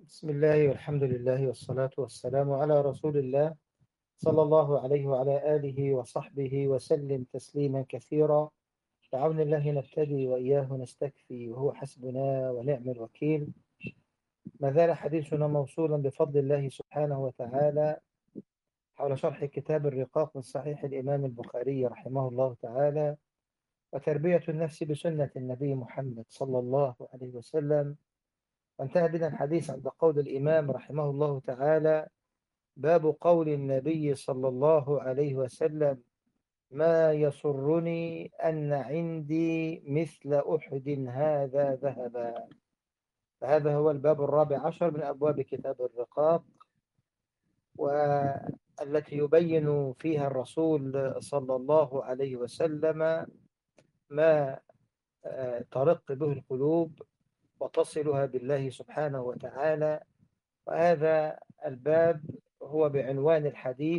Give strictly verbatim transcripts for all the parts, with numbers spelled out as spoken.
بسم الله والحمد لله والصلاة والسلام على رسول الله صلى الله عليه وعلى آله وصحبه وسلم تسليما كثيرا. بعون الله نبتدي وإياه نستكفي وهو حسبنا ونعم الوكيل. ما زال حديثنا موصولا بفضل الله سبحانه وتعالى حول شرح كتاب الرقاق من صحيح الإمام البخاري رحمه الله تعالى، وتربية النفس بسنة النبي محمد صلى الله عليه وسلم. وانتهى بنا الحديث عند قول الإمام رحمه الله تعالى: باب قول النبي صلى الله عليه وسلم: ما يسرني أن عندي مثل أحد هذا ذهبا. فهذا هو الباب الرابع عشر من أبواب كتاب الرقاق، والتي يبين فيها الرسول صلى الله عليه وسلم ما آه، ترق به القلوب وتصلها بالله سبحانه وتعالى. وهذا الباب هو بعنوان الحديث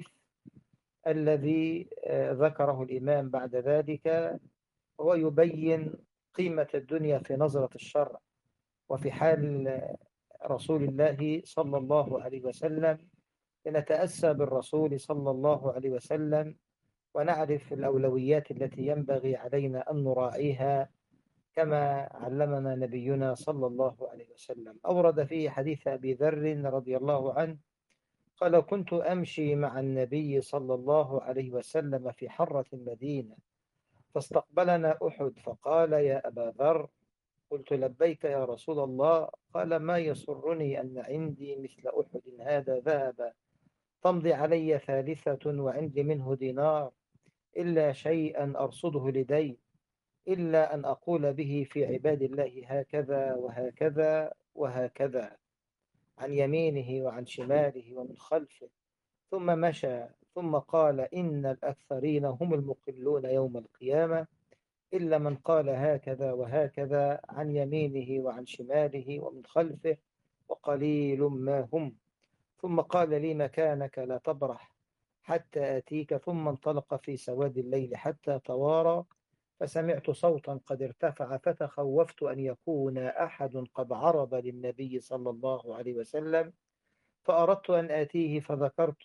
الذي آه، ذكره الإمام بعد ذلك، هو يبين قيمة الدنيا في نظرة الشرع وفي حال آه، رسول الله صلى الله عليه وسلم. لنتأسى بالرسول صلى الله عليه وسلم ونعرف الأولويات التي ينبغي علينا أن نراعيها كما علمنا نبينا صلى الله عليه وسلم. أورد فيه حديث أبي ذر رضي الله عنه قال: كنت أمشي مع النبي صلى الله عليه وسلم في حرة المدينة، فاستقبلنا أحد فقال: يا أبا ذر. قلت: لبيك يا رسول الله. قال: ما يسرني أن عندي مثل أحد هذا ذهب تمضي علي ثالثة وعندي منه دينار، إلا شيئا أرصده لدين، إلا أن أقول به في عباد الله هكذا وهكذا وهكذا، عن يمينه وعن شماله ومن خلفه. ثم مشى، ثم قال: إن الأكثرين هم المقلون يوم القيامة، إلا من قال هكذا وهكذا عن يمينه وعن شماله ومن خلفه، وقليل ما هم. ثم قال لي: مكانك لا تبرح حتى آتيك. ثم انطلق في سواد الليل حتى توارى، فسمعت صوتا قد ارتفع، فتخوفت أن يكون أحد قد عرض للنبي صلى الله عليه وسلم، فأردت أن آتيه، فذكرت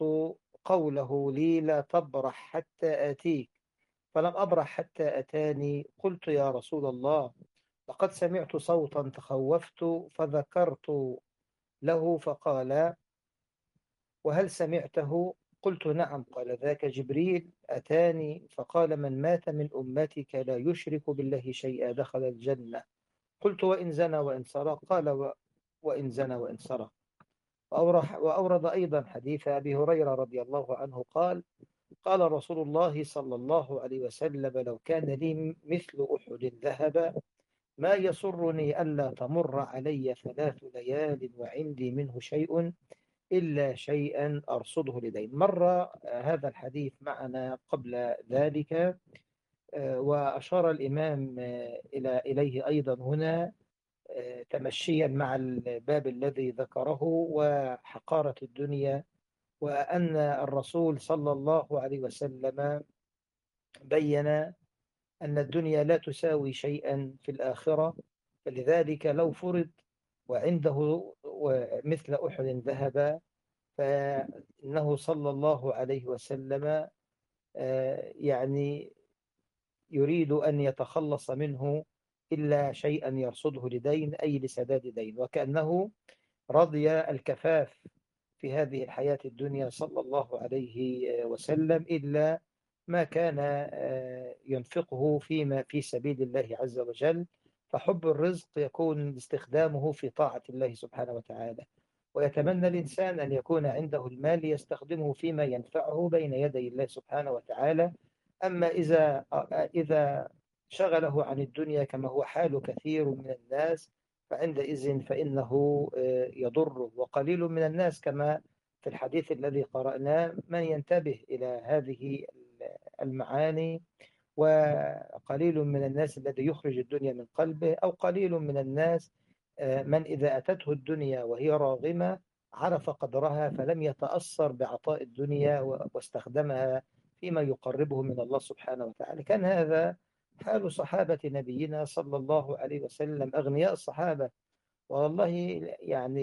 قوله لي: لا تبرح حتى آتيك، فلم أبرح حتى أتاني. قلت: يا رسول الله، لقد سمعت صوتا تخوفت، فذكرت له، فقال: وهل سمعته؟ قلت: نعم. قال: ذاك جبريل أتاني فقال: من مات من أمتك لا يشرك بالله شيئا دخل الجنة. قلت: وإن زنى وإن سرق؟ قال: و- وإن زنى وإن سرق. وأورح- وأورد أيضا حديث أبي هريرة رضي الله عنه قال: قال رسول الله صلى الله عليه وسلم: لو كان لي مثل أحد ذهب ما يسرني ألا تمر علي ثلاث ليال وعندي منه شيء، إلا شيئا أرصده لدين. مر آه، هذا الحديث معنا قبل ذلك، آه، وأشار الإمام آه، إلى إليه أيضا هنا، آه، تمشيا مع الباب الذي ذكره وحقارة الدنيا، وأن الرسول صلى الله عليه وسلم بين أن الدنيا لا تساوي شيئا في الآخرة. فلذلك لو فرض وعنده مثل أحد ذهب، فإنه صلى الله عليه وسلم آه، يعني يريد أن يتخلص منه إلا شيئا يرصده لدين، أي لسداد دين، وكأنه رضي الكفاف في هذه الحياة الدنيا صلى الله عليه وسلم، إلا ما كان آه، ينفقه فيما في سبيل الله عز وجل. فحب الرزق يكون استخدامه في طاعة الله سبحانه وتعالى، ويتمنى الإنسان أن يكون عنده المال يستخدمه فيما ينفعه بين يدي الله سبحانه وتعالى. أما إذا إذا شغله عن الدنيا كما هو حال كثير من الناس، فعندئذ فإنه آه، يضره. وقليل من الناس كما في الحديث الذي قرأناه من ينتبه إلى هذه المعاني، وقليل من الناس الذي يخرج الدنيا من قلبه، أو قليل من الناس آه، من إذا أتته الدنيا وهي راغمة عرف قدرها فلم يتأثر بعطاء الدنيا واستخدمها فيما يقربه من الله سبحانه وتعالى. كان هذا حال صحابة نبينا صلى الله عليه وسلم، أغنياء الصحابة والله. يعني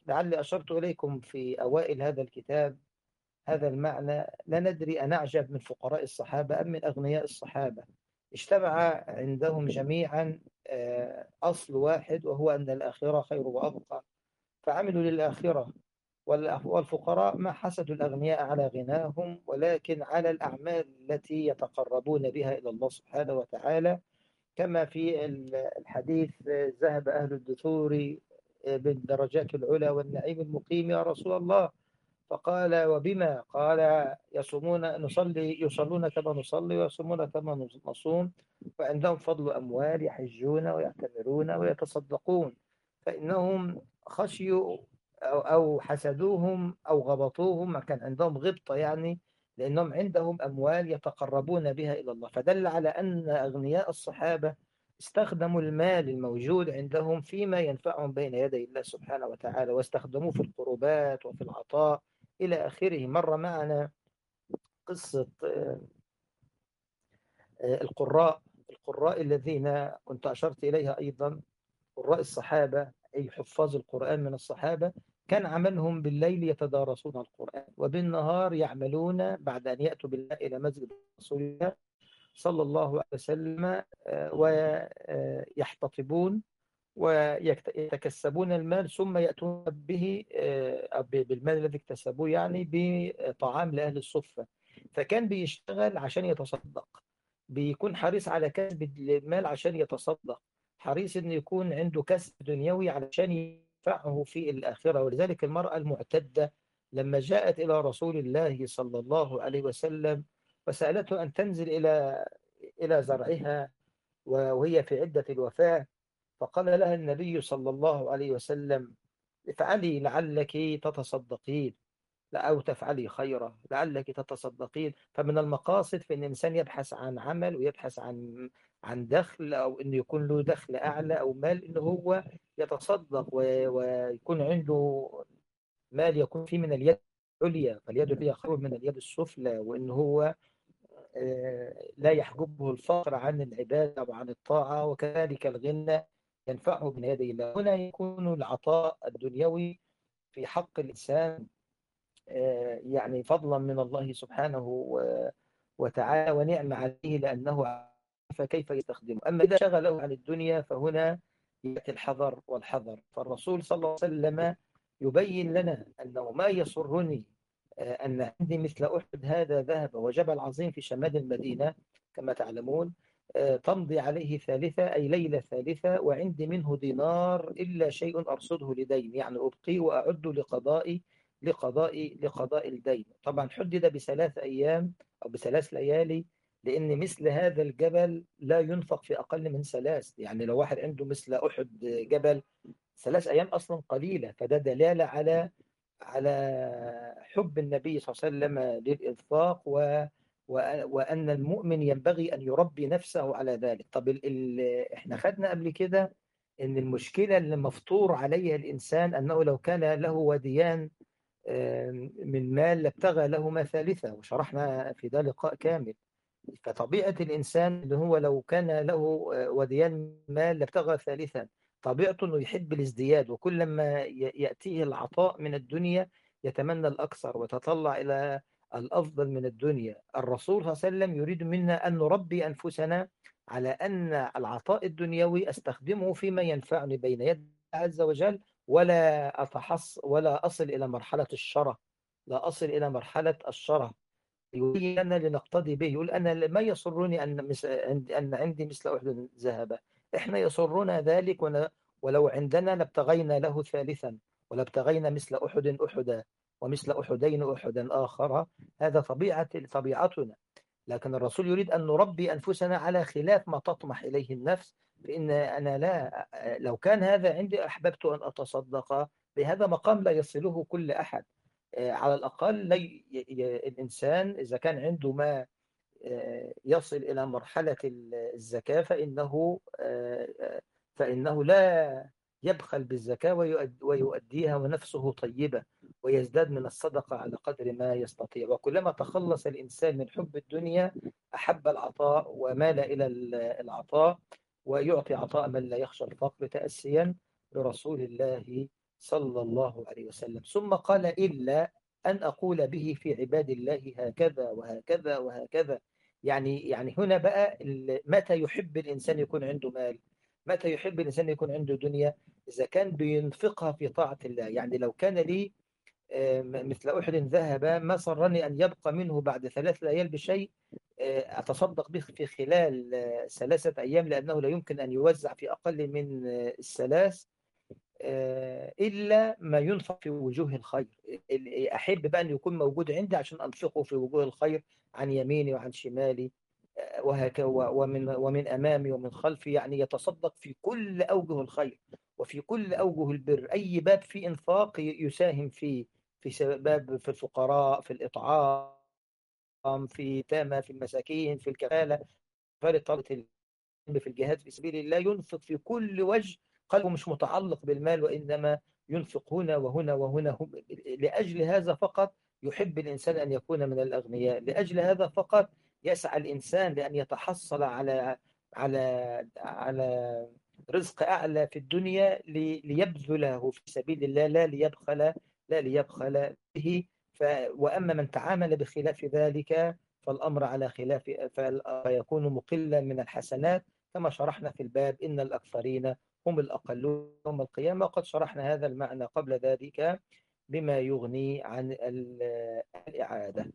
لعلي أشرت إليكم في أوائل هذا الكتاب هذا المعنى. لا ندري أنعجب من فقراء الصحابة أم من أغنياء الصحابة. اجتمع عندهم جميعا آه، أصل واحد، وهو أن الآخرة خير وأبقى، فعملوا للآخرة. والفقراء ما حسدوا الأغنياء على غناهم، ولكن على الأعمال التي يتقربون بها إلى الله سبحانه وتعالى. كما في الحديث: ذهب أهل الدثور بالدرجات العلى والنعيم المقيم يا رسول الله. فقال: وبما؟ قال: يصومون نصلي يصلون كما نصلي، ويصومون كما نصوم، وعندهم فضل أموال، يحجون ويعتمرون ويتصدقون. فإنهم خشيوا أو أو حسدوهم أو غبطوهم، ما كان عندهم غبطة يعني، لأنهم عندهم أموال يتقربون بها إلى الله. فدل على أن أغنياء الصحابة استخدموا المال الموجود عندهم فيما ينفعهم بين يدي الله سبحانه وتعالى، واستخدموه في القربات وفي العطاء إلى آخره. مر معنا قصة آه، آه، القراء القراء الذين كنت أشرت إليها أيضا، قراء الصحابة، أي حفاظ القرآن من الصحابة. كان عملهم بالليل يتدارسون القرآن، وبالنهار يعملون بعد أن يأتوا بالله إلى مسجد رسول الله صلى الله عليه وسلم، آه، ويحتطبون ويتكسبون المال، ثم يأتون به آه، بالمال الذي اكتسبوه يعني بطعام لأهل الصفة. فكان بيشتغل عشان يتصدق، بيكون حريص على كسب المال عشان يتصدق، حريص إنه يكون عنده كسب دنيوي علشان ينفعه في الآخرة. ولذلك المرأة المعتدة لما جاءت إلى رسول الله صلى الله عليه وسلم وسألته أن تنزل إلى إلى زرعها وهي في عدة الوفاة، فقال لها النبي صلى الله عليه وسلم: افعلي لعلك تتصدقين، أو تفعلي خيرا لعلك تتصدقين. فمن المقاصد في أن الإنسان يبحث عن عمل ويبحث عن عن دخل، أو أنه يكون له دخل أعلى أو مال، أنه هو يتصدق ويكون عنده مال يكون فيه من اليد العليا، فاليد العليا خير من اليد السفلى، وأنه هو آه، لا يحجبه الفقر عن العبادة وعن الطاعة، وكذلك الغنى ينفعه من يدي الله. هنا يكون العطاء الدنيوي في حق الإنسان آه، يعني فضلا من الله سبحانه و- وتعالى، ونعم عليه لأنه عرف كيف يستخدمه. أما إذا شغله عن الدنيا فهنا يأتي الحذر والحذر. فالرسول صلى الله عليه وسلم يبين لنا أنه ما يسرني آه، أن عندي مثل أحد هذا ذهب وجبل عظيم في شمال المدينة كما تعلمون، آه، تمضي عليه ثالثة، أي ليلة ثالثة، وعندي منه دينار إلا شيء أرصده لدين، يعني أبقي وأعد لقضاء لقضاء لقضاء الدين. طبعا حدد بثلاث أيام أو بثلاث ليالي، لأن مثل هذا الجبل لا ينفق في أقل من ثلاث. يعني لو واحد عنده مثل أحد جبل، ثلاث أيام أصلا قليلة. فده دلالة على على حب النبي صلى الله عليه وسلم للإنفاق، و وأن المؤمن ينبغي أن يربي نفسه على ذلك. طب ال... ال... احنا خدنا قبل كده ان المشكلة اللي مفطور عليها الإنسان أنه لو كان له وديان من مال لابتغى لهما ثالثة، وشرحنا في ده لقاء كامل. فطبيعة الإنسان اللي هو لو كان له وديان مال لابتغى ثالثا، طبيعته أنه يحب الازدياد، وكلما يأتيه العطاء من الدنيا يتمنى الأكثر ويتطلع إلى الأفضل من الدنيا. الرسول صلى الله عليه وسلم يريد منا أن نربي أنفسنا على أن العطاء الدنيوي أستخدمه فيما ينفعني بين يد الله عز وجل، ولا أتحص ولا أصل إلى مرحلة الشره، لا أصل إلى مرحلة الشره. يبين لنا لنقتدي به. يقول: أنا ما يسرني أن مس... أن عندي مثل أحد ذهب. إحنا يسرنا ذلك، ون... ولو عندنا لابتغينا له ثالثا، ولابتغينا مثل أحد أحدا، ومثل أحدين أحدا آخر. هذا طبيعة طبيعتنا. لكن الرسول يريد أن نربي أنفسنا على خلاف ما تطمح إليه النفس. فإن أنا لا لو كان هذا عندي أحببت أن أتصدق بهذا مقام لا يصله كل أحد. آه، على الأقل لي ي- الإنسان إذا كان عنده ما آه، يصل إلى مرحلة الزكاة، فإنه آه، آه، فإنه لا يبخل بالزكاة ويؤد- ويؤديها ونفسه طيبة، ويزداد من الصدقة على قدر ما يستطيع. وكلما تخلص الإنسان من حب الدنيا أحب العطاء ومال إلى العطاء، ويعطي عطاء من لا يخشى الفقر، تأسيا برسول الله صلى الله عليه وسلم. ثم قال إلا أن أقول به في عباد الله هكذا وهكذا وهكذا. يعني يعني هنا بقى ال- متى يحب الإنسان يكون عنده مال، متى يحب الإنسان يكون عنده دنيا؟ إذا كان بينفقها في طاعة الله. يعني لو كان لي آه، مثل أحد ذهب ما سرني أن يبقى منه بعد ثلاث ليال بشيء آه، أتصدق به في خلال آه، ثلاثة أيام، لأنه لا يمكن أن يوزع في أقل من آه، الثلاث آه، إلا ما ينفق في وجوه الخير. ال- أحب بقى أن يكون موجود عندي عشان أنفقه في وجوه الخير، عن يميني وعن شمالي آه، وهكذا، ومن ومن أمامي ومن خلفي. يعني يتصدق في كل أوجه الخير وفي كل أوجه البر. أي باب فيه إنفاق ي- يساهم فيه، في باب في الفقراء، في الإطعام، في تامة، في المساكين، في الكفالة، في طلبة العلم، في الجهاد في سبيل الله. ينفق في كل وجه، قلبه مش متعلق بالمال، وإنما ينفق هنا وهنا وهنا. هم- لأجل هذا فقط يحب الإنسان أن يكون من الأغنياء. لأجل هذا فقط يسعى الإنسان لأن يتحصل على على على رزق أعلى في الدنيا، لي- ليبذله في سبيل الله، لا ليبخل، لا ليبخل به. ف وأما من تعامل بخلاف ذلك فالأمر على خلاف، فيكون مقلا من الحسنات، كما شرحنا في الباب إن الأكثرين هم الأقلون يوم القيامة. وقد شرحنا هذا المعنى قبل ذلك بما يغني عن ال- الإعادة.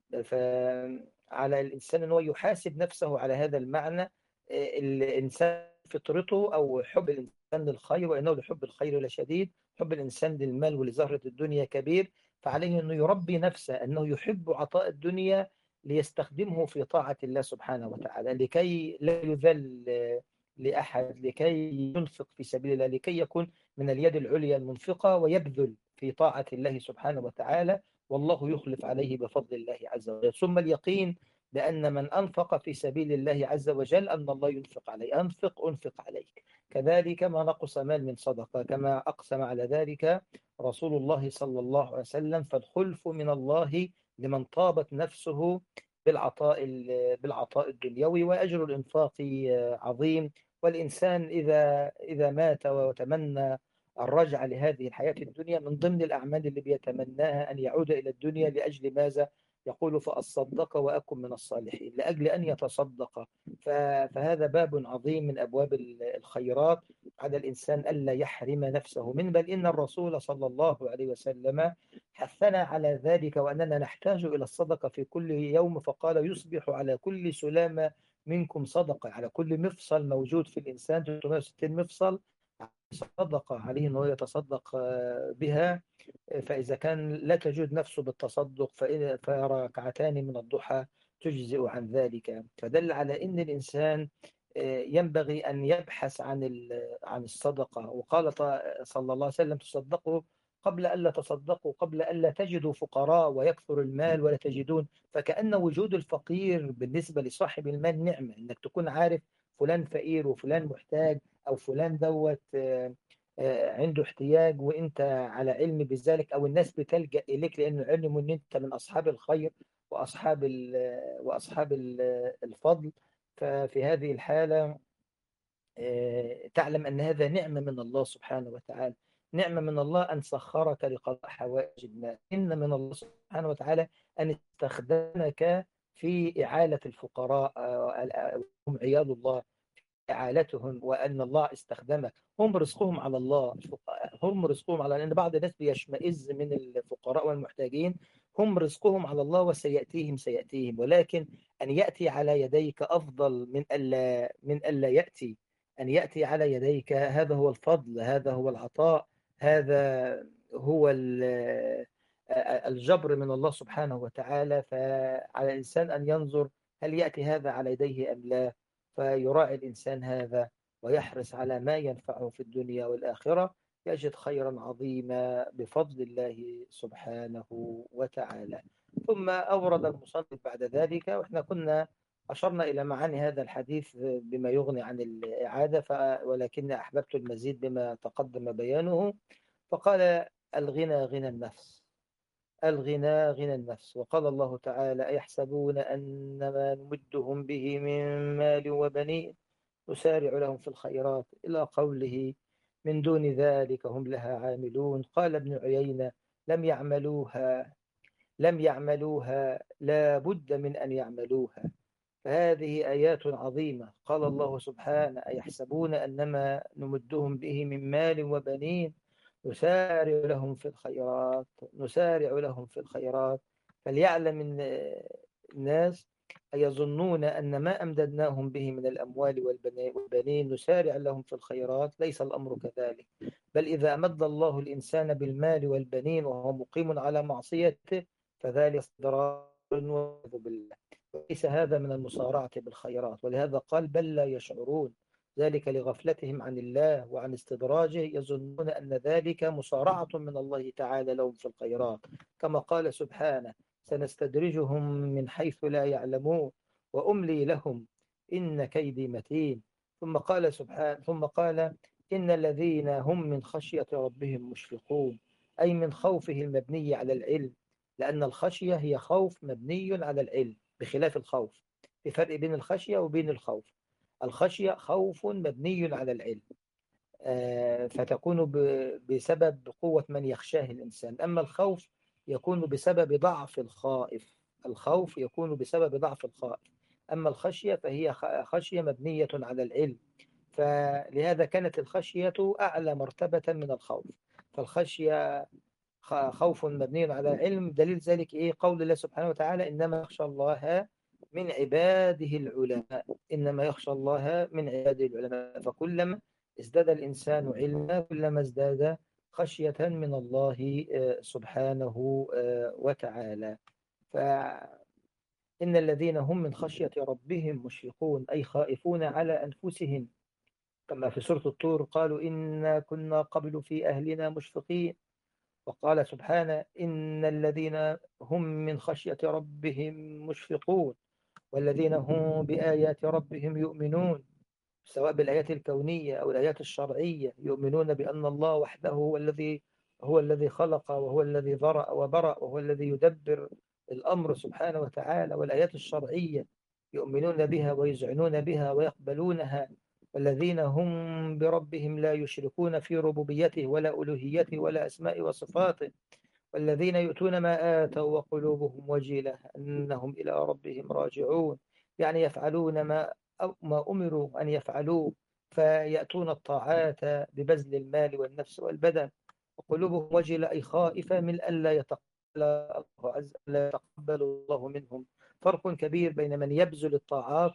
فعلى الإنسان أنه يحاسب نفسه على هذا المعنى. الإنسان فطرته أو حب الإنسان للخير، وإنه لحب الخير لشديد، حب الإنسان للمال ولزهرة الدنيا كبير. فعليه أنه يربي نفسه أنه يحب عطاء الدنيا ليستخدمه في طاعة الله سبحانه وتعالى، لكي لا يذل لأحد، لكي ينفق في سبيل الله، لكي يكون من اليد العليا المنفقة ويبذل في طاعة الله سبحانه وتعالى، والله يخلف عليه بفضل الله عز وجل. ثم اليقين بأن من أنفق في سبيل الله عز وجل أن الله ينفق عليه. أنفق أنفق عليك. كذلك ما نقص مال من صدقة، كما أقسم على ذلك رسول الله صلى الله عليه وسلم. فالخلف من الله لمن طابت نفسه بالعطاء بالعطاء الدنيوي. وأجر الإنفاق عظيم. والإنسان إذا إذا مات وتمنى الرجعة لهذه الحياة الدنيا، من ضمن الأعمال اللي بيتمناها أن يعود إلى الدنيا. لأجل ماذا؟ يقول فأصدق وأكن من الصالحين، لأجل أن يتصدق. فهذا باب عظيم من أبواب الخيرات، على الإنسان ألا يحرم نفسه من. بل إن الرسول صلى الله عليه وسلم حثنا على ذلك، وأننا نحتاج إلى الصدقة في كل يوم. فقال يصبح على كل سلامة منكم صدقة. على كل مفصل موجود في الإنسان، ثلاثمائة وستين مفصل، صدقة عليه أنه يتصدق بها. فإذا كان لا تجود نفسه بالتصدق فإن- فركعتان من الضحى تجزئ عن ذلك. فدل على أن الإنسان ينبغي أن يبحث عن ال- عن الصدقة. وقال صلى الله عليه وسلم تصدقوا قبل ألا تصدقوا، قبل ألا تجدوا فقراء ويكثر المال ولا تجدون. فكأن وجود الفقير بالنسبة لصاحب المال نعمة، إنك تكون عارف فلان فقير وفلان محتاج، أو فلان دوت آه، آه، عنده احتياج وانت على علم بذلك، او الناس بتلجأ اليك لانه علم ان انت من اصحاب الخير واصحاب ال واصحاب ال- الفضل. ففي هذه الحالة آه، تعلم ان هذا نعمة من الله سبحانه وتعالى. نعمة من الله ان سخرك لقضاء حوائج الناس. ان من الله سبحانه وتعالى ان استخدمك في إعالة الفقراء. آه، هم عيال الله، إعالتهم، وأن الله استخدمك. هم رزقهم على الله. هم رزقهم على، لأن بعض الناس بيشمئز من الفقراء والمحتاجين. هم رزقهم على الله وسيأتيهم سيأتيهم، ولكن أن يأتي على يديك أفضل من ألا من ألا يأتي. أن يأتي على يديك هذا هو الفضل، هذا هو العطاء، هذا هو ال- الجبر من الله سبحانه وتعالى. فعلى الإنسان أن ينظر هل يأتي هذا على يديه أم لا، فيراعي الإنسان هذا ويحرص على ما ينفعه في الدنيا والآخرة، يجد خيرا عظيما بفضل الله سبحانه وتعالى. ثم أورد المصنف بعد ذلك، وإحنا كنا أشرنا إلى معاني هذا الحديث بما يغني عن الإعادة، ف... ولكن أحببت المزيد بما تقدم بيانه. فقال الغنى غنى النفس. الغنى غنى النفس. وقال الله تعالى أيحسبون أن ما نمدهم به من مال وبنين نسارع لهم في الخيرات، إلى قوله من دون ذلك هم لها عاملون. قال ابن عيينة: لم يعملوها لم يعملوها لا بد من أن يعملوها. فهذه آيات عظيمة. قال الله سبحانه: أيحسبون أنما نمدهم به من مال وبنين نسارع لهم في الخيرات نسارع لهم في الخيرات. فليعلم الناس أيظنون أن ما أمددناهم به من الأموال والبنين نسارع لهم في الخيرات؟ ليس الأمر كذلك، بل إذا أمد الله الإنسان بالمال والبنين وهو مقيم على معصيته فذلك استدراج والعياذ بالله. ليس هذا من المسارعة بالخيرات، ولهذا قال: بل لا يشعرون. ذلك لغفلتهم عن الله وعن استدراجه، يظنون أن ذلك مسارعة من الله تعالى لهم في الخيرات، كما قال سبحانه: سنستدرجهم من حيث لا يعلمون وأملي لهم إن كيدي متين. ثم قال سبحانه ثم قال: إن الذين هم من خشية ربهم مشفقون، أي من خوفه المبني على العلم، لأن الخشية هي خوف مبني على العلم بخلاف الخوف. في فرق بين الخشية وبين الخوف. الخشية خوف مبني على العلم، آه، فتكون بسبب قوة من يخشاه الإنسان. أما الخوف يكون بسبب ضعف الخائف الخوف يكون بسبب ضعف الخائف. أما الخشية فهي خشية مبنية على العلم، فلهذا كانت الخشية أعلى مرتبة من الخوف. فالخشية خوف مبني على علم. دليل ذلك إيه؟ قول الله سبحانه وتعالى: إنما يخشى الله من عباده العلماء إنما يخشى الله من عباده العلماء. فكلما ازداد الإنسان علما كلما ازداد خشية من الله سبحانه وتعالى. فإن الذين هم من خشية ربهم مشفقون، أي خائفون على أنفسهم، كما في سورة الطور: قالوا إنا كنا قبل في أهلنا مشفقين. وقال سبحانه: إن الذين هم من خشية ربهم مشفقون والذين هم بآيات ربهم يؤمنون. سواء بالآيات الكونية أو الآيات الشرعية، يؤمنون بأن الله وحده هو الذي هو الذي خلق وهو الذي ذرأ وبرأ وهو الذي يدبر الأمر سبحانه وتعالى. والآيات الشرعية يؤمنون بها ويذعنون بها ويقبلونها. والذين هم بربهم لا يشركون في ربوبيته ولا ألوهيته ولا أسماء وصفاته. والذين يؤتون ما آتوا وقلوبهم وجلة أنهم إلى ربهم راجعون، يعني يفعلون ما ما أمروا أن يفعلوه، فيأتون الطاعات ببذل المال والنفس والبدن. وقلوبهم وجلة أي خائفة من ألا يتقبل الله عز لا يتقبل الله منهم. فرق كبير بين من يبذل الطاعات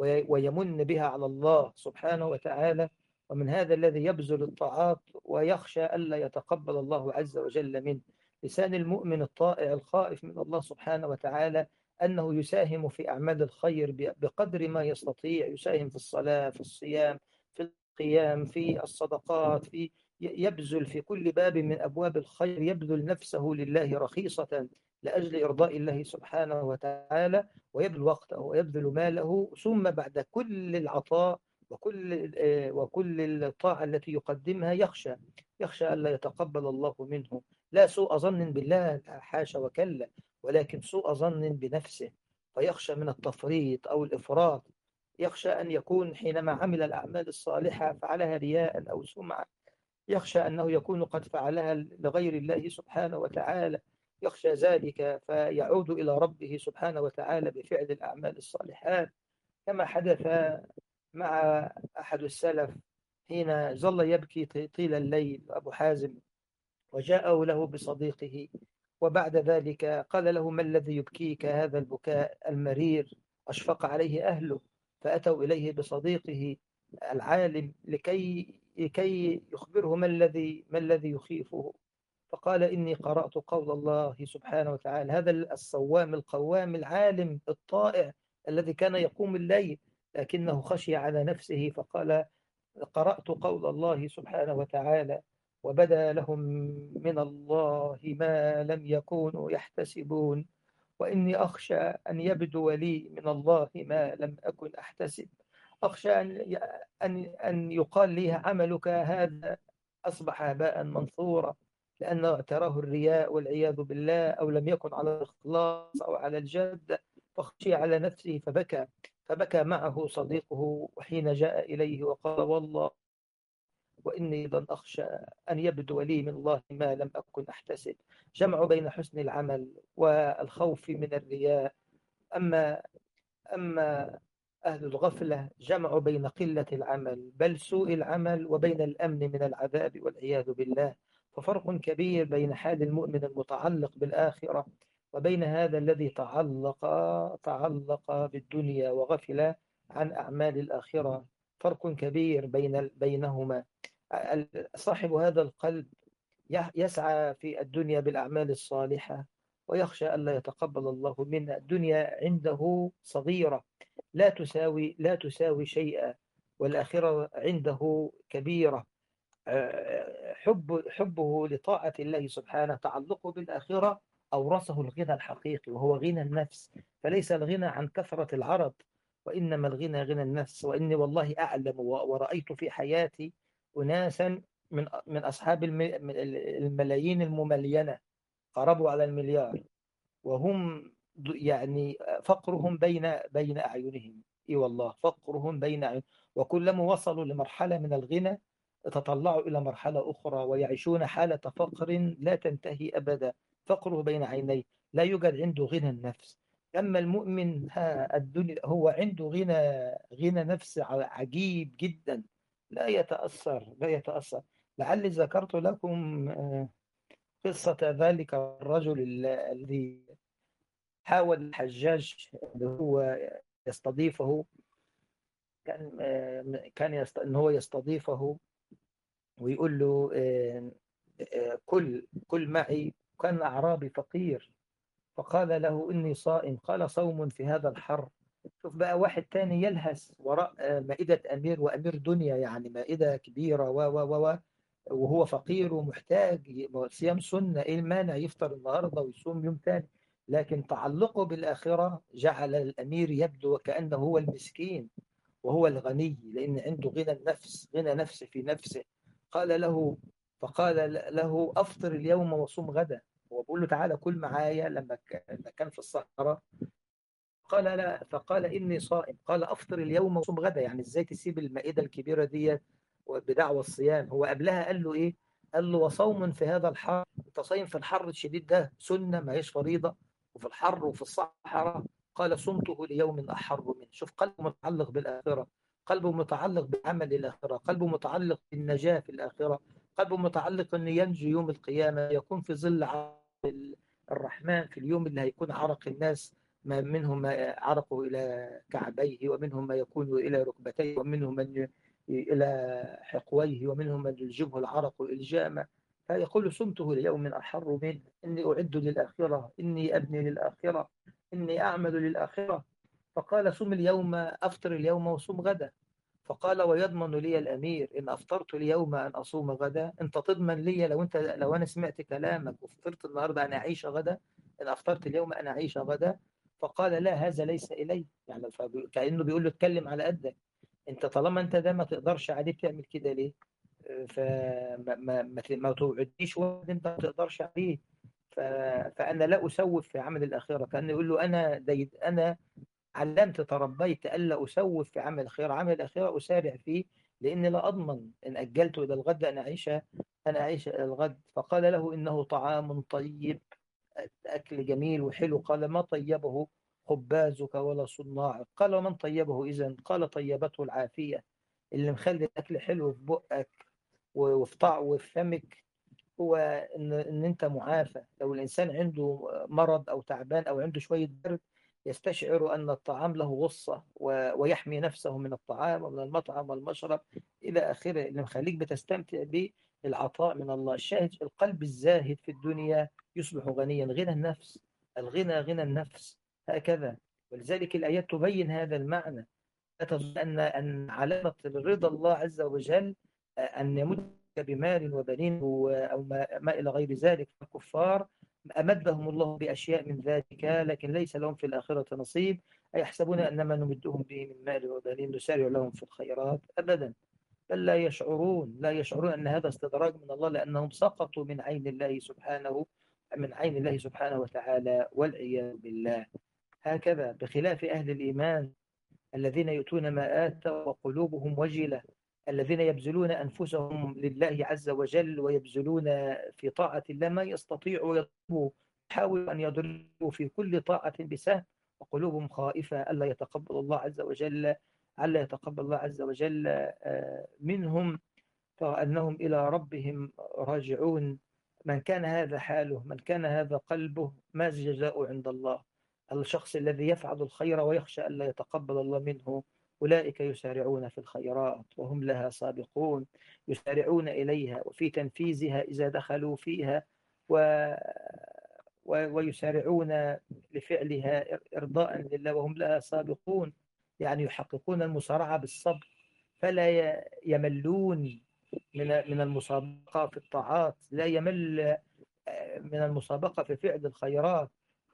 ويمن بها على الله سبحانه وتعالى، ومن هذا الذي يبذل الطاعات ويخشى ألا يتقبل الله عز وجل منه. لسان المؤمن الطائع الخائف من الله سبحانه وتعالى أنه يساهم في أعمال الخير بقدر ما يستطيع، يساهم في الصلاة، في الصيام، في القيام، في الصدقات، في يبذل في كل باب من أبواب الخير، يبذل نفسه لله رخيصة لأجل إرضاء الله سبحانه وتعالى، ويبذل وقته ويبذل ماله. ثم بعد كل العطاء وكل وكل الطاعة التي يقدمها يخشى يخشى ألا يتقبل الله منه. لا سوء ظن بالله، حاشا وكلا، ولكن سوء ظن بنفسه، فيخشى من التفريط أو الإفراط. يخشى أن يكون حينما عمل الأعمال الصالحة فعلها رياء أو سمعة، يخشى أنه يكون قد فعلها لغير الله سبحانه وتعالى. يخشى ذلك فيعود إلى ربه سبحانه وتعالى بفعل الأعمال الصالحات، كما حدث مع أحد السلف حين ظل يبكي طيل الليل أبو حازم، وجاءه له بصديقه، وبعد ذلك قال له: ما الذي يبكيك هذا البكاء المرير؟ أشفق عليه أهله فأتوا إليه بصديقه العالم لكي لكي يخبره ما الذي ما الذي يخيفه. فقال: إني قرأت قول الله سبحانه وتعالى. هذا الصوام القوام العالم الطائع الذي كان يقوم الليل، لكنه خشي على نفسه فقال: قرأت قول الله سبحانه وتعالى: وبدا لهم من الله ما لم يكونوا يحتسبون، وإني أخشى أن يبدو لي من الله ما لم أكن أحتسب. أخشى أن أن أن يقال لي عملك هذا أصبح هباء منثورا، لأنه اعتراه الرياء والعياذ بالله، أو لم يكن على الإخلاص أو على الجد، فخشي على نفسه فبكى. فبكى معه صديقه، وحين جاء إليه وقال: والله وإني أيضا أخشى أن يبدو لي من الله ما لم أكن أحتسب. جمع بين حسن العمل والخوف من الرياء. أما أما أهل الغفلة جمعوا بين قلة العمل بل سوء العمل وبين الأمن من العذاب والعياذ بالله. ففرق كبير بين حال المؤمن المتعلق بالآخرة وبين هذا الذي تعلق تعلق بالدنيا وغفل عن أعمال الآخرة. فرق كبير بين بينهما. صاحب هذا القلب يسعى في الدنيا بالأعمال الصالحة ويخشى ألا يتقبل الله منها. الدنيا عنده صغيرة لا تساوي لا تساوي شيئا، والآخرة عنده كبيرة. حب حبه لطاعة الله سبحانه، تعلقه بالآخرة أورثه الغنى الحقيقي وهو غنى النفس. فليس الغنى عن كثرة العرض، وإنما الغنى غنى النفس. وإني والله أعلم ورأيت في حياتي أناسا من من أصحاب الملايين المملينة قربوا على المليار، وهم يعني فقرهم بين بين أعينهم. إي والله فقرهم بين أعينهم، وكلما وصلوا لمرحلة من الغنى تطلعوا إلى مرحلة أخرى ويعيشون حالة فقر لا تنتهي أبدا. فقره بين عينيه، لا يوجد عنده غنى النفس. أما المؤمن ها الدنيا هو عنده غنى غنى نفس عجيب جدا، لا يتأثر لا يتأثر. لعلي ذكرت لكم قصة ذلك الرجل الذي حاول الحجاج اللي هو يستضيفه. كان كان يست... ان هو يستضيفه ويقول له كل كل معي. كان أعرابي فقير فقال له إني صائم. قال صوم في هذا الحر؟ شوف بقى واحد تاني يلهث وراء مائدة أمير وأمير دنيا، يعني مائدة كبيرة و و و وهو فقير ومحتاج. صيام سنة، إيه المانع يفطر النهاردة ويصوم يوم تاني؟ لكن تعلقه بالآخرة جعل الأمير يبدو وكأنه هو المسكين وهو الغني، لأن عنده غنى النفس، غنى نفس في نفسه. قال له فقال له أفطر اليوم وصوم غدا. هو بيقول له تعالى كل معايا لما كان في الصحراء. قال لا، فقال إني صائم. قال أفطر اليوم وصوم غدا. يعني إزاي تسيب المائدة الكبيرة دي بدعوى الصيام؟ هو قبلها قال له إيه؟ قال له وصوم في هذا الحر. أنت صايم في الحر الشديد ده سنة ما هيش فريضة، وفي الحر وفي الصحراء. قال صمته ليوم أحر منه. شوف قلبه متعلق بالآخرة، قلبه متعلق بعمل الآخرة، قلبه متعلق بالنجاة في الآخرة، قلبه متعلق أن ينجو يوم القيامة، يكون في ظل الرحمن في اليوم اللي هيكون عرق الناس ما منهم ما عرقه إلى كعبيه، ومنهم ما يكون إلى ركبتيه، ومنهم من إلى حقويه، ومنهم من يلجمه العرق إلجاما. فيقول صمته ليوم أحر منه. إني أعد للآخرة، إني أبني للآخرة، إني أعمل للآخرة. فقال صم اليوم، أفطر اليوم وصوم غدا. فقال ويضمن لي الأمير إن أفطرت اليوم أن أصوم غدا؟ أنت تضمن لي لو أنت لو أنا سمعت كلامك وفطرت النهاردة أن أعيش غدا؟ إن أفطرت اليوم أن أعيش غدا؟ فقال لا، هذا ليس إلي. يعني كأنه بيقول له اتكلم على قدك. أنت طالما أنت ده ما تقدرش عليه تعمل كده ليه؟ فما ما ما, ما توعدنيش وعد أنت ما تقدرش عليه. ف... فأنا لا أسوف في عمل الآخرة. كأنه يقول له أنا ديد أنا علمت تربيت ألا أسوف في عمل الخير، عمل الأخيرة أسارع فيه، لأني لا أضمن إن أجلت إلى الغد أن أعيش أن أعيش إلى الغد. فقال له إنه طعام طيب، أكل جميل وحلو. قال ما طيبه خبازك ولا صناعك؟ قال ومن طيبه إذن؟ قال طيبته العافية. اللي مخلي الأكل حلو في بقك وفي طعم وفي فمك هو إن, إن أنت معافى. لو الإنسان عنده مرض أو تعبان أو عنده شوية برد يستشعر أن الطعام له غصة ويحمي نفسه من الطعام ومن المطعم والمشرب إلى آخره، اللي مخليك بتستمتع بالعطاء من الله. الشاهد القلب الزاهد في الدنيا يصبح غنيا. غنى النفس، الغنى غنى النفس هكذا. ولذلك الآيات تبين هذا المعنى. لا تظن أن أن علامة رضا الله عز وجل أن يمد بمال وبنين أو ما, ما إلى غير ذلك. الكفار أمدهم الله بأشياء من ذلك لكن ليس لهم في الآخرة نصيب. أيحسبون أنما نمدهم به من مال وبنين نسارع لهم في الخيرات؟ أبدا، بل لا يشعرون لا يشعرون أن هذا استدراج من الله، لأنهم سقطوا من عين الله سبحانه من عين الله سبحانه وتعالى، والعياذ بالله. هكذا بخلاف أهل الإيمان الذين يؤتون ما آتوا وقلوبهم وجلة الذين يبذلون أنفسهم لله عز وجل ويبذلون في طاعة الله ما يستطيعوا يضربوا، يحاولوا أن يضربوا في كل طاعة بسهم، وقلوبهم خائفة ألا يتقبل الله عز وجل ألا يتقبل الله عز وجل آه، منهم، فأنهم إلى ربهم راجعون. من كان هذا حاله، من كان هذا قلبه، ما جزاؤه عند الله؟ الشخص الذي يفعل الخير ويخشى ألا يتقبل الله منه، أولئك يسارعون في الخيرات وهم لها سابقون، يسارعون إليها وفي تنفيذها إذا دخلوا فيها و... و... ويسارعون لفعلها إرضاء لله وهم لها سابقون، يعني يحققون المسارعة بالصبر، فلا يملون من من المسابقة في الطاعات، لا يمل من المسابقة في فعل الخيرات.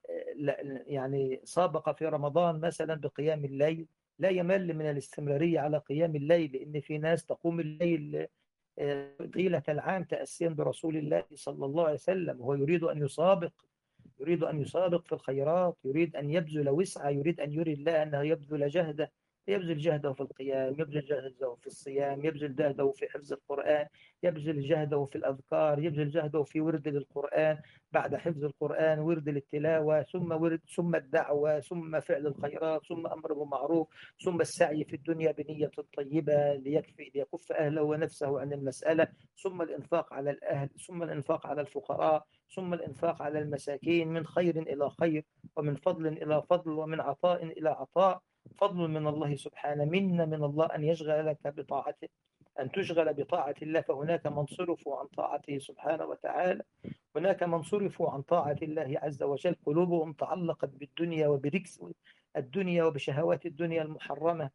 يعني سابق في رمضان مثلا بقيام الليل، لا يمل من الاستمرارية على قيام الليل، لأن في ناس تقوم الليل طيلة العام تأسيا برسول الله صلى الله عليه وسلم، وهو يريد أن يسابق، يريد أن يسابق في الخيرات، يريد أن يبذل وسعى، يريد أن يري الله أنه يبذل جهده، يبذل جهده في القيام، يبذل جهده في الصيام، يبذل جهده في حفظ القرآن، يبذل جهده في الأذكار، يبذل جهده في ورد للقرآن، بعد حفظ القرآن ورد للتلاوة، ثم ورد، ثم الدعوة، ثم فعل الخيرات، ثم أمر بالمعروف، ثم السعي في الدنيا بنية طيبة ليكفي ليكف أهله ونفسه عن المسألة، ثم الإنفاق على الأهل، ثم الإنفاق على الفقراء، ثم الإنفاق على المساكين، من خير إلى خير، ومن فضل إلى فضل، ومن عطاء إلى عطاء، فضل من الله سبحانه، منا من الله أن يشغل لك بطاعته، أن تشغل بطاعة الله، فهناك من صرفوا عن طاعته سبحانه وتعالى، هناك من صرفوا عن طاعة الله عز وجل، قلوبهم تعلقت بالدنيا وبركس الدنيا وبشهوات الدنيا المحرمة،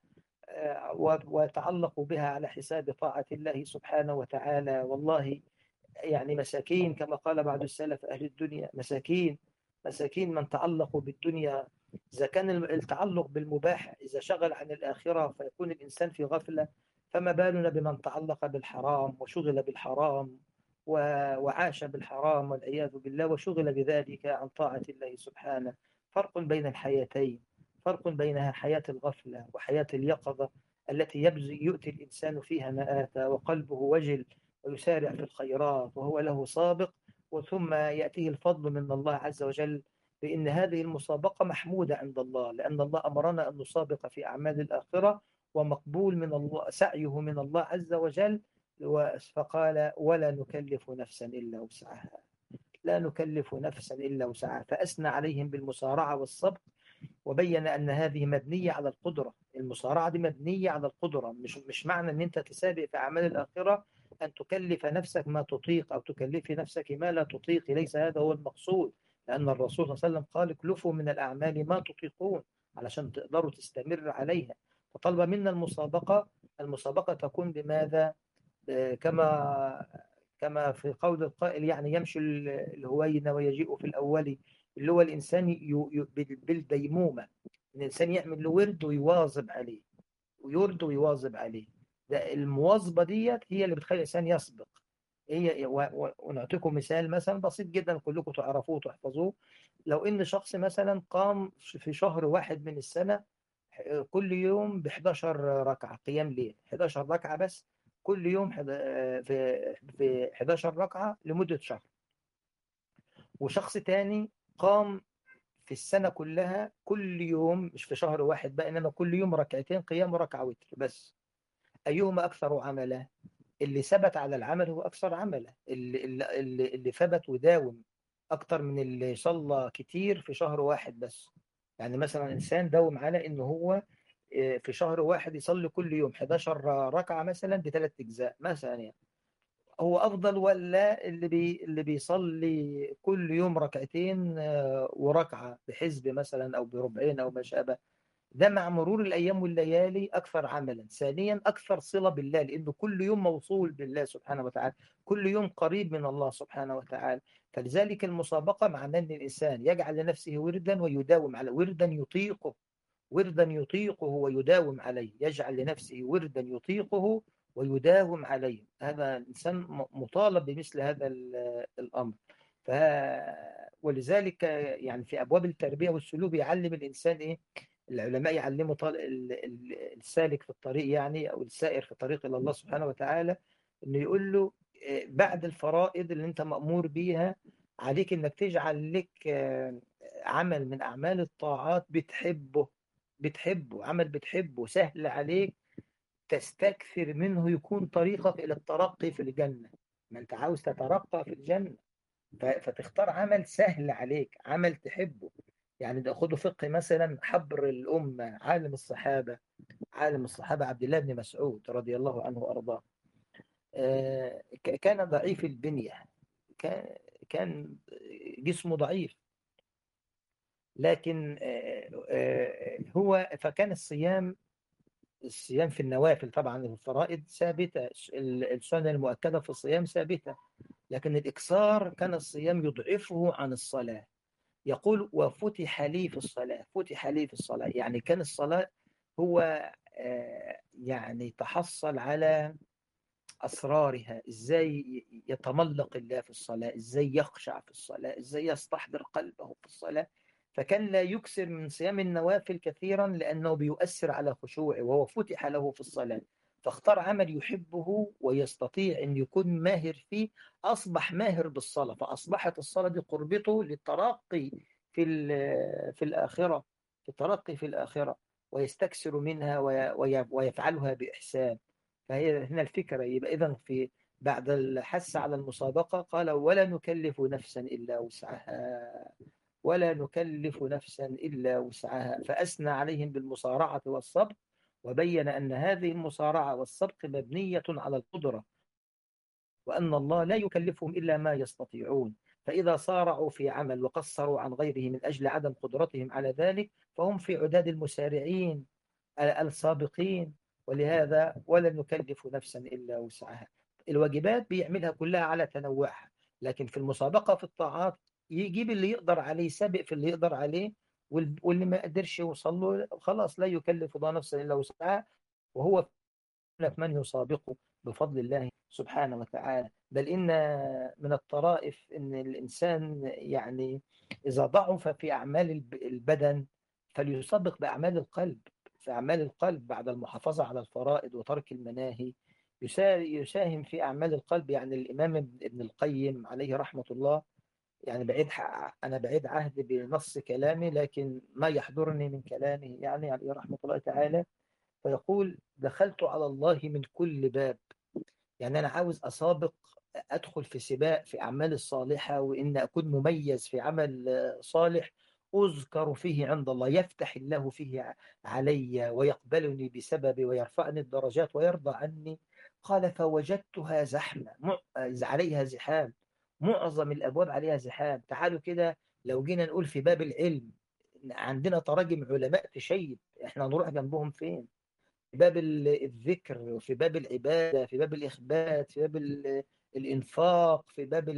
وتعلقوا بها على حساب طاعة الله سبحانه وتعالى. والله يعني مساكين كما قال بعض السلف أهل الدنيا، مساكين مساكين من تعلقوا بالدنيا. إذا كان التعلق بالمباح إذا شغل عن الآخرة فيكون الإنسان في غفلة، فما بالنا بمن تعلق بالحرام وشغل بالحرام وعاش بالحرام والعياذ بالله، وشغل بذلك عن طاعة الله سبحانه. فرق بين الحياتين، فرق بينها حياة الغفلة وحياة اليقظة التي يبذل يؤتي الإنسان فيها ما آتى وقلبه وجل ويسارع في الخيرات وهو له سابق، وثم يأتيه الفضل من الله عز وجل، بأن هذه المسابقة محمودة عند الله، لأن الله أمرنا أن نسابق في أعمال الآخرة، ومقبول من الله سعيه من الله عز وجل. فقال ولا نكلف نفسا إلا وسعها، لا نكلف نفسا إلا وسعها، فأثنى عليهم بالمسارعة والصبر، وبين أن هذه مبنية على القدرة. المسارعة دي مبنية على القدرة، مش مش معنى أن أنت تسابق في أعمال الآخرة أن تكلف نفسك ما تطيق أو تكلفي نفسك ما لا تطيق، ليس هذا هو المقصود، لأن الرسول صلى الله عليه وسلم قال اكلفوا من الأعمال ما تطيقون علشان تقدروا تستمر عليها. فطلب منا المسابقة، المسابقة تكون بماذا؟ كما كما في قول القائل يعني يمشي الهوين ويجيء في الأول، اللي هو الإنسان بالديمومة، الإنسان يعمل له ورد ويواظب عليه، ويرد ويواظب عليه. ده المواظبة ديت هي اللي بتخلي الإنسان يسبق. هي ونعطيكم مثال مثلا بسيط جدا كلكم تعرفوه وتحفظوه. لو إن شخص مثلا قام في شهر واحد من السنة كل يوم ب احداشر ركعة قيام ليل، احداشر ركعة بس كل يوم في في احداشر ركعة لمدة شهر، وشخص تاني قام في السنة كلها كل يوم، مش في شهر واحد بقى، إنما كل يوم ركعتين قيام وركعة وتر بس، أيهما أكثر عملا؟ اللي ثبت على العمل هو أكثر عملا، اللي, اللي, اللي ثبت وداوم أكثر من اللي صلى كتير في شهر واحد بس. يعني مثلا إنسان داوم على إنه هو في شهر واحد يصلي كل يوم احداشر ركعة مثلا بثلاث أجزاء مثلا، يعني هو أفضل ولا اللي بي اللي بيصلي كل يوم ركعتين وركعة بحزب مثلا أو بربعين أو ما شابه؟ ده مع مرور الأيام والليالي أكثر عملا، ثانيا أكثر صلة بالله، لأنه كل يوم موصول بالله سبحانه وتعالى، كل يوم قريب من الله سبحانه وتعالى. فلذلك المسابقة معناه أن الإنسان يجعل لنفسه وردا ويداوم على وردا يطيقه، وردا يطيقه ويداوم عليه، يجعل لنفسه وردا يطيقه ويداوم عليه. هذا الإنسان مطالب بمثل هذا الأمر. ف... ولذلك يعني في أبواب التربية والسلوك يعلم الإنسان إيه؟ العلماء يعلموا طال السالك في الطريق يعني، أو السائر في الطريق إلى الله سبحانه وتعالى، إنه يقول له بعد الفرائض اللي أنت مأمور بيها، عليك إنك تجعل لك عمل من أعمال الطاعات بتحبه. بتحبه عمل بتحبه سهل عليك، تستكثر منه، يكون طريقك إلى الترقي في الجنة. ما أنت عاوز تترقى في الجنة، فتختار عمل سهل عليك، عمل تحبه. يعني ده خدوا فقه مثلا حبر الأمة، عالم الصحابة عالم الصحابة عبد الله بن مسعود رضي الله عنه وأرضاه. آه، كان ضعيف البنية، كان كان جسمه ضعيف، لكن آه، آه، هو فكان الصيام الصيام في النوافل طبعا، الفرائض ثابتة، السنة المؤكدة في الصيام ثابتة، لكن الإكثار كان الصيام يضعفه عن الصلاة. يقول وفتح لي في الصلاة، فتح لي في الصلاة يعني كان الصلاة هو آه، يعني تحصل على أسرارها، إزاي يتملق الله في الصلاة، إزاي يخشع في الصلاة، إزاي يستحضر قلبه في الصلاة. فكان لا يكثر من صيام النوافل كثيرا لأنه بيؤثر على خشوعه، وهو فتح له في الصلاة، فاختار عمل يحبه ويستطيع أن يكون ماهر فيه. أصبح ماهر بالصلاة، فأصبحت الصلاة دي قربته للترقي في في الآخرة، في الترقي في الآخرة، ويستكثر منها ويفعلها بإحسان. فهي هنا الفكرة. يبقى إذن في بعد الحث على المسابقة قال ولا نكلف نفسا إلا وسعها، ولا نكلف نفسا إلا وسعها، فأثنى عليهم بالمصارعة والصبر، وبين أن هذه المصارعة والسبق مبنية على القدرة، وأن الله لا يكلفهم إلا ما يستطيعون. فإذا صارعوا في عمل وقصروا عن غيره من أجل عدم قدرتهم على ذلك، فهم في عداد المسارعين السابقين. ولهذا ولا نكلف نفسا إلا وسعها. الواجبات بيعملها كلها على تنوعها، لكن في المسابقة في الطاعات يجيب اللي يقدر عليه، سابق في اللي يقدر عليه، واللي ما قدرش يوصل له خلاص لا يكلف الله نفسا إلا وسعها، وهو من يسابقه بفضل الله سبحانه وتعالى. بل إن من الطرائف أن الإنسان يعني إذا ضعف في أعمال البدن فليسبق بأعمال القلب. في أعمال القلب بعد المحافظة على الفرائض وترك المناهي يساهم في أعمال القلب. يعني الإمام ابن القيم عليه رحمة الله، يعني بعيد أنا بعيد عهد بنص كلامي، لكن ما يحضرني من كلامه يعني عليه رحمة الله تعالى، فيقول دخلت على الله من كل باب. يعني أنا عاوز أسابق، أدخل في سباق في أعمال الصالحة، وإن أكون مميز في عمل صالح أذكر فيه عند الله، يفتح الله فيه علي ويقبلني بسببه ويرفعني الدرجات ويرضى عني. قال فوجدتها زحمة، عليها زحام، معظم الأبواب عليها زحام. تعالوا كده لو جينا نقول في باب العلم عندنا تراجم علماء تشيب، احنا نروح جنبهم فين؟ في باب الذكر، وفي باب العبادة، في باب الإخبات، في باب الإنفاق، في باب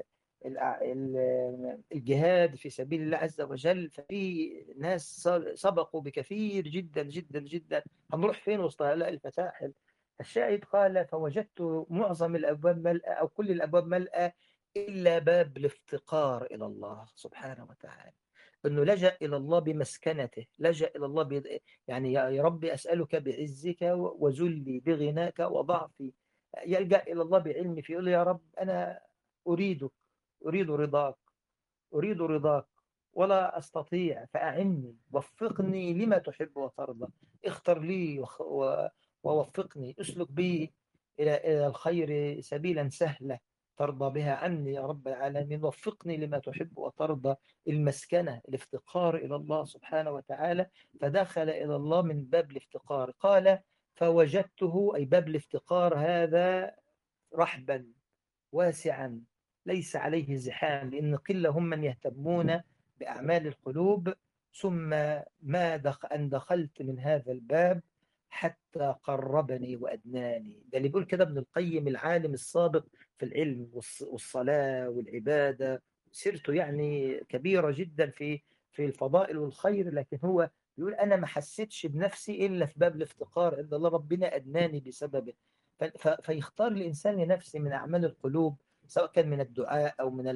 الجهاد في سبيل الله عز وجل، ففي ناس سبقوا بكثير جدا جدا جدا. هنروح فين وسط هؤلاء الفتاحل؟ الشاهد قال فوجدت معظم الأبواب ملأى أو كل الأبواب ملأى إلا باب الافتقار إلى الله سبحانه وتعالى، أنه لجأ إلى الله بمسكنته، لجأ إلى الله ب... يعني يا ربي أسألك بعزك وذلي بغناك وضعفي. يلجأ إلى الله بعلمي، في يقول يا رب أنا أريدك، أريد رضاك، أريد رضاك ولا أستطيع، فأعني وفقني لما تحب وترضى، اختر لي وخ... و... ووفقني، أسلك بي إلى إلى الخير سبيلا سهلا ترضى بها عني يا رب العالمين، وفقني لما تحب وترضى. المسكنة الافتقار إلى الله سبحانه وتعالى، فدخل إلى الله من باب الافتقار. قال فوجدته أي باب الافتقار هذا رحبا واسعا ليس عليه زحام، لأن قلة هم من يهتمون بأعمال القلوب. ثم ما دخ أن دخلت من هذا الباب حتى قربني وأدناني. ده اللي بيقول كده ابن القيم العالم السابق في العلم والصلاة والعبادة، سيرته يعني كبيرة جدا في في الفضائل والخير، لكن هو يقول أنا ما حسيتش بنفسي إلا في باب الافتقار عند الله، ربنا أدناني بسببه. فيختار الإنسان لنفسه من أعمال القلوب سواء كان من الدعاء أو من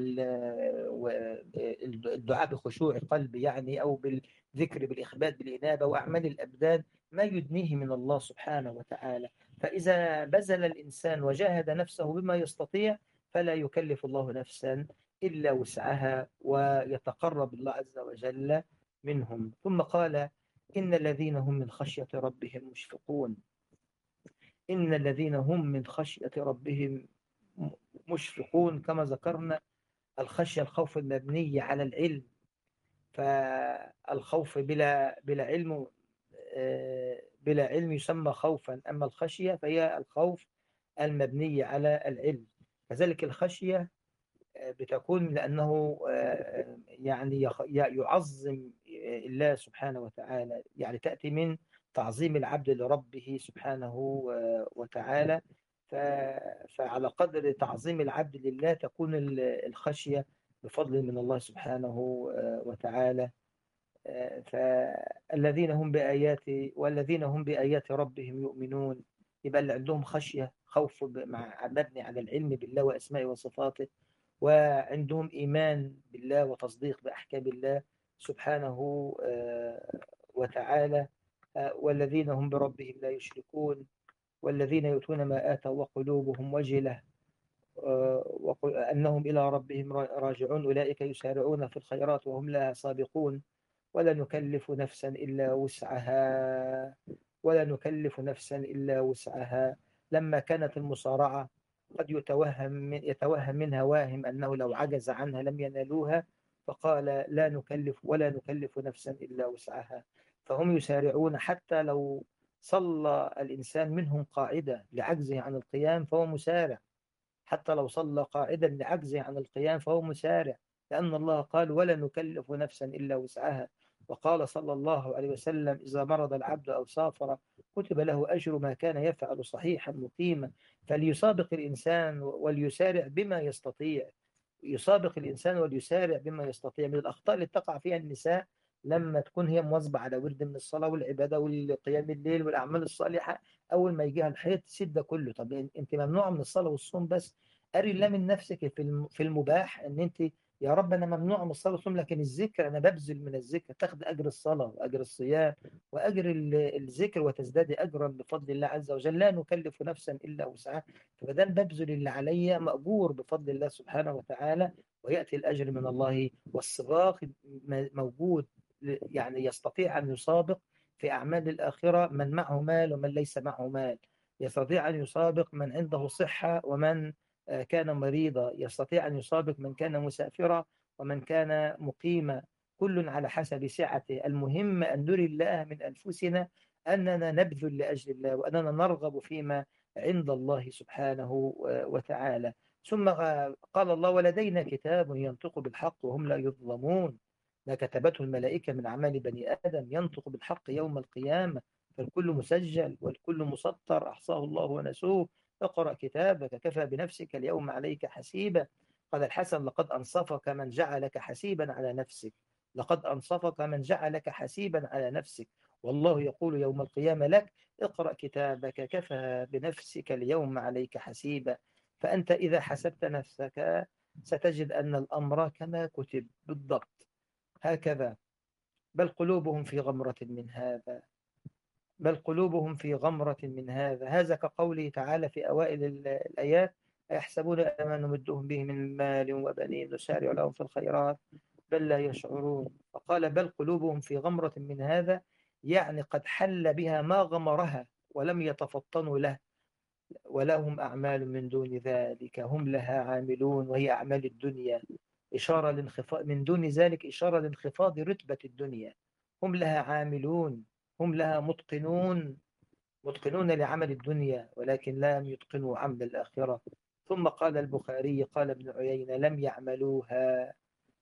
الدعاء بخشوع قلب يعني، أو بالذكر بالإخبات بالإنابة وأعمال الأبدان، ما يدنيه من الله سبحانه وتعالى. فإذا بذل الإنسان وجاهد نفسه بما يستطيع فلا يكلف الله نفسا إلا وسعها، ويتقرب الله عز وجل منهم. ثم قال: إن الذين هم من خشية ربهم مشفقون. إن الذين هم من خشية ربهم مشفقون، كما ذكرنا الخشية الخوف المبني على العلم، فالخوف بلا بلا علم بلا علم يسمى خوفا، أما الخشية فهي الخوف المبني على العلم. كذلك الخشية بتكون لأنه يعني يعظم الله سبحانه وتعالى، يعني تأتي من تعظيم العبد لربه سبحانه وتعالى. فعلى قدر تعظيم العبد لله تكون الخشية بفضل من الله سبحانه وتعالى. فالذين هم بآيات والذين هم بآيات ربهم يؤمنون، يبقى اللي عندهم خشية خوف مع مبني على العلم بالله وأسمائه وصفاته، وعندهم إيمان بالله وتصديق بأحكام الله سبحانه وتعالى. والذين هم بربهم لا يشركون، والذين يؤتون ما آتوا وقلوبهم وجلة أنهم إلى ربهم راجعون أولئك يسارعون في الخيرات وهم لها سابقون. ولا نكلف نفسا إلا وسعها ولا نكلف نفسا إلا وسعها. لما كانت المصارعة قد يتوهم من يتوهم منها واهم أنه لو عجز عنها لم ينالوها، فقال: لا نكلف ولا نكلف نفسا إلا وسعها. فهم يسارعون حتى لو صلى الإنسان منهم قاعدة لعجزه عن القيام فهو مسارع، حتى لو صلى قاعدا لعجزه عن القيام فهو مسارع، لأن الله قال: ولا نكلف نفسا إلا وسعها. وقال صلى الله عليه وسلم: إذا مرض العبد أو سافر كتب له أجر ما كان يفعل صحيحا مقيما. فليسابق الإنسان وليسارع بما يستطيع، يسابق الإنسان وليسارع بما يستطيع. من الأخطاء اللي تقع فيها النساء لما تكون هي مواظبة على ورد من الصلاة والعبادة والقيام الليل والأعمال الصالحة، أول ما يجيها الحيض تسيب ده كله. طب أنت ممنوعة من الصلاة والصوم، بس أري الله من نفسك في في المباح أن أنت يا رب أنا ممنوعة من الصلاة والصوم، لكن الذكر أنا ببذل من الذكر، تاخد أجر الصلاة وأجر الصيام وأجر الذكر وتزداد أجرا بفضل الله عز وجل. لا نكلف نفسا إلا وسعها، فبدل ببذل اللي عليا مأجور بفضل الله سبحانه وتعالى، ويأتي الأجر من الله. والسباق موجود، يعني يستطيع أن يسابق في أعمال الآخرة من معه مال ومن ليس معه مال، يستطيع أن يسابق من عنده صحة ومن كان مريضا، يستطيع أن يسابق من كان مسافرا ومن كان مقيما، كل على حسب سعته. المهم أن نري الله من أنفسنا أننا نبذل لأجل الله، وأننا نرغب فيما عند الله سبحانه وتعالى. ثم قال الله: ولدينا كتاب ينطق بالحق وهم لا يظلمون. ما كتبته الملائكة من أعمال بني آدم ينطق بالحق يوم القيامة، فالكل مسجل والكل مسطر، أحصاه الله ونسوه. اقرأ كتابك كفى بنفسك اليوم عليك حسيبا. قال الحسن: لقد أنصفك من جعلك حسيبا على نفسك، لقد أنصفك من جعلك حسيبا على نفسك. والله يقول يوم القيامة لك: اقرأ كتابك كفى بنفسك اليوم عليك حسيبا. فأنت إذا حسبت نفسك ستجد أن الأمر كما كتب بالضبط هكذا. بل قلوبهم في غمرة من هذا بل قلوبهم في غمرة من هذا هذا كقوله تعالى في أوائل الآيات: أيحسبون أن نمدهم به من مال وبنين نسارع لهم في الخيرات بل لا يشعرون. فقال: بل قلوبهم في غمرة من هذا، يعني قد حل بها ما غمرها ولم يتفطنوا له، ولهم أعمال من دون ذلك هم لها عاملون، وهي أعمال الدنيا، إشارة لانخفاض من دون ذلك، إشارة لانخفاض رتبة الدنيا. هم لها عاملون، هم لها متقنون، متقنون لعمل الدنيا ولكن لم يتقنوا عمل الآخرة. ثم قال البخاري قال ابن عيينة: لم يعملوها،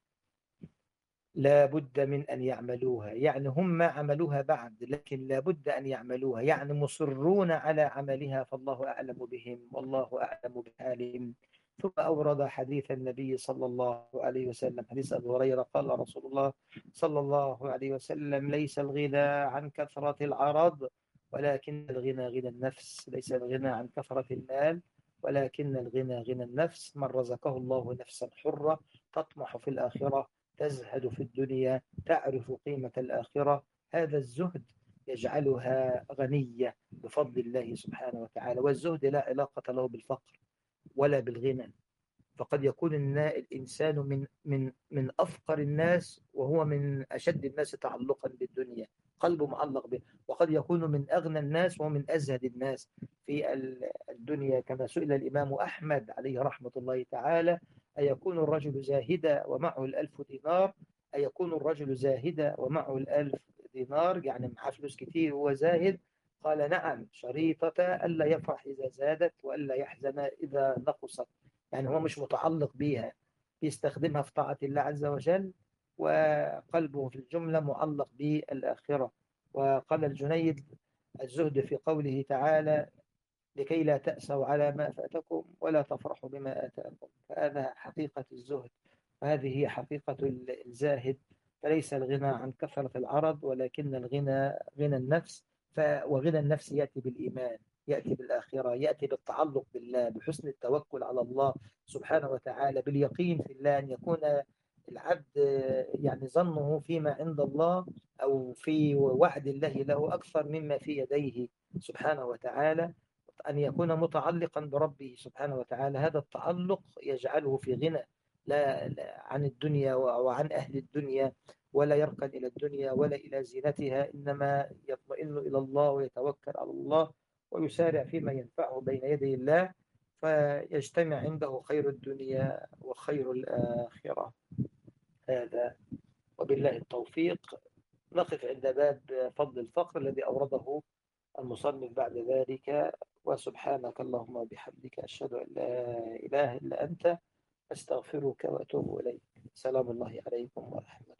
لا بد من أن يعملوها، يعني هم ما عملوها بعد لكن لا بد أن يعملوها، يعني مصرون على عملها، فالله أعلم بهم والله أعلم بحالهم. ثم أورد حديث النبي صلى الله عليه وسلم، حديث أبي هريرة قال رسول الله صلى الله عليه وسلم: ليس الغنى عن كثرة العرض ولكن الغنى غنى النفس. ليس الغنى عن كثرة المال ولكن الغنى غنى النفس. من رزقه الله نفسا حرة تطمح في الآخرة تزهد في الدنيا تعرف قيمة الآخرة، هذا الزهد يجعلها غنية بفضل الله سبحانه وتعالى. والزهد لا علاقة له بالفقر ولا بالغنى، فقد يكون الإنسان من من من أفقر الناس وهو من أشد الناس تعلقا بالدنيا، قلبه معلق به. وقد يكون من أغنى الناس ومن أزهد الناس في الدنيا، كما سئل الإمام أحمد عليه رحمة الله تعالى: أيكون الرجل زاهدا ومعه الألف دينار؟ أيكون الرجل زاهدا ومعه الألف دينار، يعني معه فلوس كتير وهو زاهد؟ قال: نعم، شريطة ألا يفرح إذا زادت وألا يحزن إذا نقصت. يعني هو مش متعلق بيها، بيستخدمها في طاعة الله عز وجل، وقلبه في الجملة معلق بالآخرة. وقال الجنيد: الزهد في قوله تعالى: لكي لا تأسوا على ما فاتكم ولا تفرحوا بما آتاكم. فهذا حقيقة الزهد، وهذه هي حقيقة الزاهد. فليس الغنى عن كثرة العرض، ولكن الغنى غنى النفس. ف... وغنى النفس يأتي بالإيمان، يأتي بالآخرة، يأتي بالتعلق بالله، بحسن التوكل على الله سبحانه وتعالى، باليقين في الله، أن يكون العبد يعني ظنه فيما عند الله أو في وعد الله له أكثر مما في يديه سبحانه وتعالى، أن يكون متعلقا بربه سبحانه وتعالى. هذا التعلق يجعله في غنى لا, لا عن الدنيا وعن أهل الدنيا، ولا يركن إلى الدنيا ولا إلى زينتها، إنما يطمئن إلى الله ويتوكل على الله ويسارع فيما ينفعه بين يدي الله، فيجتمع عنده خير الدنيا وخير الآخرة. هذا وبالله التوفيق. نقف عند باب فضل الفقر الذي أورده المصنف بعد ذلك. وسبحانك اللهم وبحمدك أشهد أن لا إله إلا أنت أستغفرك وأتوب إليك. سلام الله عليكم ورحمة الله.